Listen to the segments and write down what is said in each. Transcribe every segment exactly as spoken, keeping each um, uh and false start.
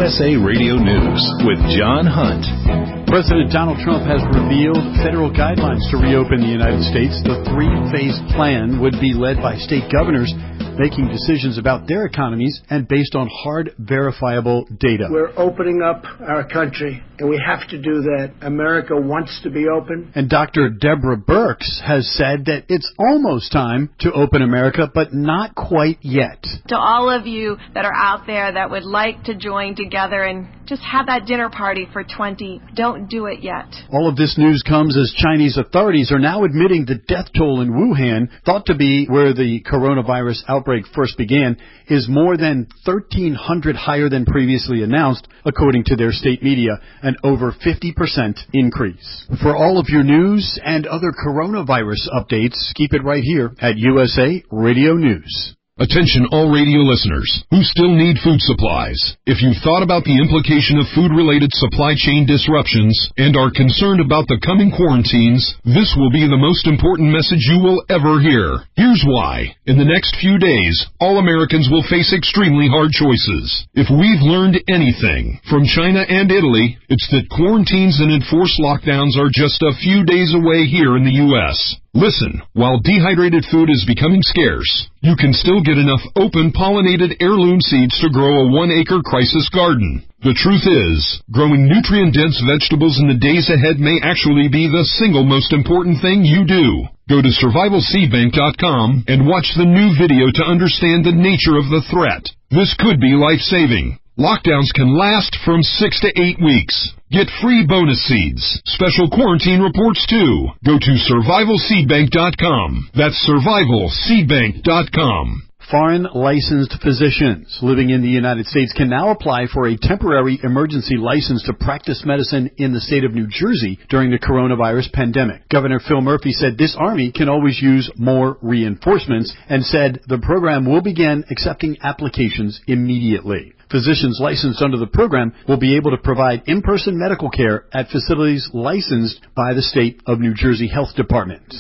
S A Radio News with John Hunt. President Donald Trump has revealed federal guidelines to reopen the United States. The three-phase plan would be led by state governors making decisions about their economies and based on hard, verifiable data. We're opening up our country, and we have to do that. America wants to be open. And Doctor Deborah Birx has said that it's almost time to open America, but not quite yet. To all of you that are out there that would like to join together and just have that dinner party for twenty, don't do it yet. All of this news comes as Chinese authorities are now admitting the death toll in Wuhan, thought to be where the coronavirus outbreak first began, is more than thirteen hundred higher than previously announced, according to their state media, an over fifty percent increase. For all of your news and other coronavirus updates, keep it right here at U S A Radio News. Attention all radio listeners who still need food supplies. If you've thought about the implication of food-related supply chain disruptions and are concerned about the coming quarantines, this will be the most important message you will ever hear. Here's why. In the next few days, all Americans will face extremely hard choices. If we've learned anything from China and Italy, it's that quarantines and enforced lockdowns are just a few days away here in the U S Listen, while dehydrated food is becoming scarce, you can still get enough open pollinated heirloom seeds to grow a one-acre crisis garden. The truth is, growing nutrient-dense vegetables in the days ahead may actually be the single most important thing you do. Go to survival seed bank dot com and watch the new video to understand the nature of the threat. This could be life-saving. Lockdowns can last from six to eight weeks. Get free bonus seeds. Special quarantine reports too. Go to survival seed bank dot com. That's survival seed bank dot com. Foreign licensed physicians living in the United States can now apply for a temporary emergency license to practice medicine in the state of New Jersey during the coronavirus pandemic. Governor Phil Murphy said this Army can always use more reinforcements and said the program will begin accepting applications immediately. Physicians licensed under the program will be able to provide in-person medical care at facilities licensed by the state of New Jersey Health Department.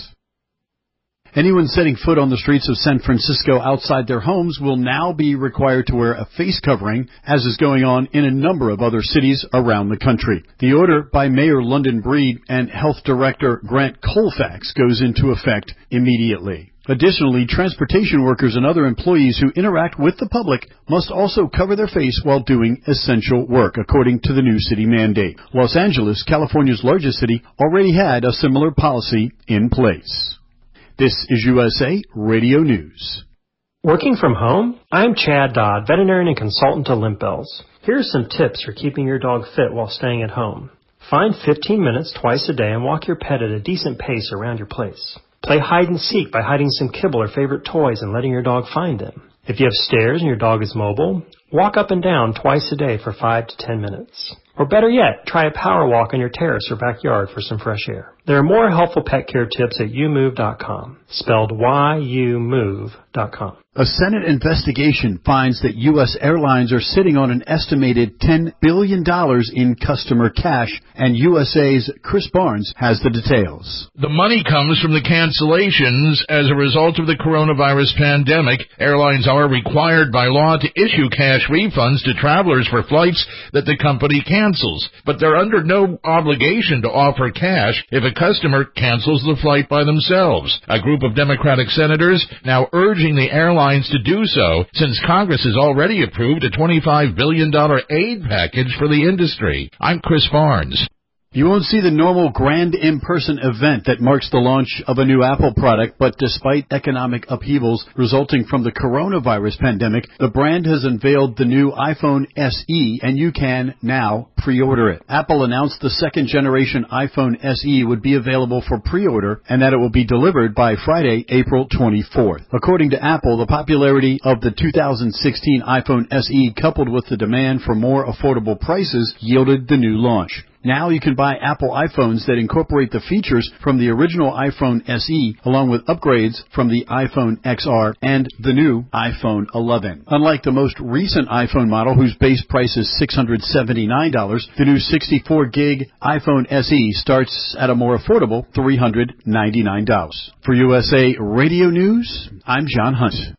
Anyone setting foot on the streets of San Francisco outside their homes will now be required to wear a face covering, as is going on in a number of other cities around the country. The order by Mayor London Breed and Health Director Grant Colfax goes into effect immediately. Additionally, transportation workers and other employees who interact with the public must also cover their face while doing essential work, according to the new city mandate. Los Angeles, California's largest city, already had a similar policy in place. This is U S A Radio News. Working from home? I'm Chad Dodd, veterinarian and consultant to Limp Bells. Here are some tips for keeping your dog fit while staying at home. Find fifteen minutes twice a day and walk your pet at a decent pace around your place. Play hide and seek by hiding some kibble or favorite toys and letting your dog find them. If you have stairs and your dog is mobile, walk up and down twice a day for five to ten minutes. Or better yet, try a power walk on your terrace or backyard for some fresh air. There are more helpful pet care tips at you move dot com, spelled Y U move dot com. A Senate investigation finds that U S airlines are sitting on an estimated ten billion dollars in customer cash, and U S A's Chris Barnes has the details. The money comes from the cancellations as a result of the coronavirus pandemic. Airlines are required by law to issue cash refunds to travelers for flights that the company cancels, but they're under no obligation to offer cash if a customer cancels the flight by themselves. A group of Democratic senators now urging the airlines to do so, since Congress has already approved a twenty-five billion dollars aid package for the industry. I'm Chris Barnes. You won't see the normal grand in-person event that marks the launch of a new Apple product, but despite economic upheavals resulting from the coronavirus pandemic, the brand has unveiled the new iPhone S E, and you can now pre-order it. Apple announced the second-generation iPhone S E would be available for pre-order and that it will be delivered by Friday, April twenty-fourth. According to Apple, the popularity of the two thousand sixteen iPhone S E coupled with the demand for more affordable prices yielded the new launch. Now you can buy Apple iPhones that incorporate the features from the original iPhone S E, along with upgrades from the iPhone X R and the new iPhone eleven. Unlike the most recent iPhone model, whose base price is six hundred seventy-nine dollars, the new sixty-four gig iPhone S E starts at a more affordable three hundred ninety-nine dollars. For U S A Radio News, I'm John Hunt.